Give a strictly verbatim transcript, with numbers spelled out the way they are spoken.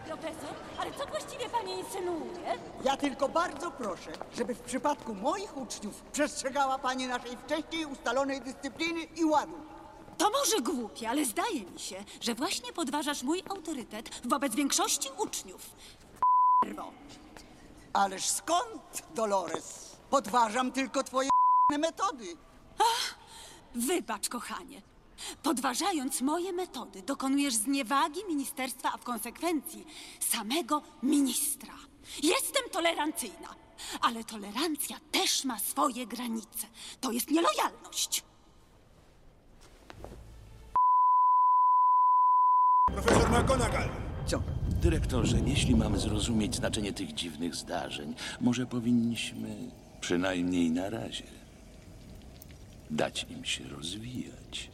profesor, ale co właściwie pani insynuuje? Ja tylko bardzo proszę, żeby w przypadku moich uczniów przestrzegała pani naszej wcześniej ustalonej dyscypliny i ładu. To może głupie, ale zdaje mi się, że właśnie podważasz mój autorytet wobec większości uczniów. P***erwo. Ależ skąd, Dolores? Podważam tylko twoje metody. Wybacz, kochanie. Podważając moje metody, dokonujesz zniewagi ministerstwa, a w konsekwencji samego ministra. Jestem tolerancyjna, ale tolerancja też ma swoje granice. To jest nielojalność. Profesor McGonagall! Co? Dyrektorze, jeśli mamy zrozumieć znaczenie tych dziwnych zdarzeń, może powinniśmy, przynajmniej na razie, dać im się rozwijać.